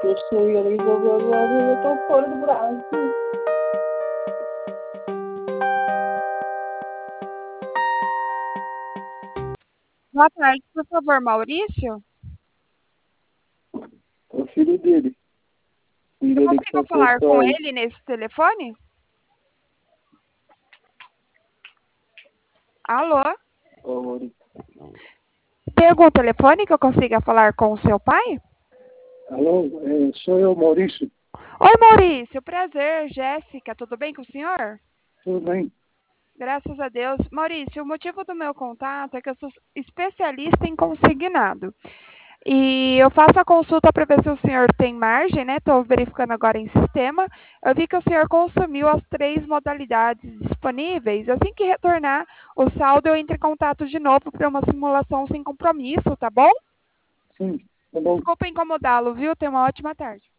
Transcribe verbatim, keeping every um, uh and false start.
sou eu resolver agora, eu estou fora do Brasil. Boa tarde, por favor, Maurício. É o filho dele. Filho Eu dele que consigo contou a falar com história. ele nesse telefone? Alô? Ô, Maurício. Tem algum telefone que eu consiga falar com o seu pai? Alô, é, sou eu, Maurício. Oi, Maurício. Prazer, Jéssica. Tudo bem com o senhor? Tudo bem? Graças a Deus. Maurício, o motivo do meu contato é que eu sou especialista em consignado. E eu faço a consulta para ver se o senhor tem margem, né? Estou verificando agora em sistema. Eu vi que o senhor consumiu as três modalidades disponíveis. Assim que retornar o saldo, eu entro em contato de novo para uma simulação sem compromisso, tá bom? Sim, tá bom. Desculpa incomodá-lo, viu? Tenha uma ótima tarde.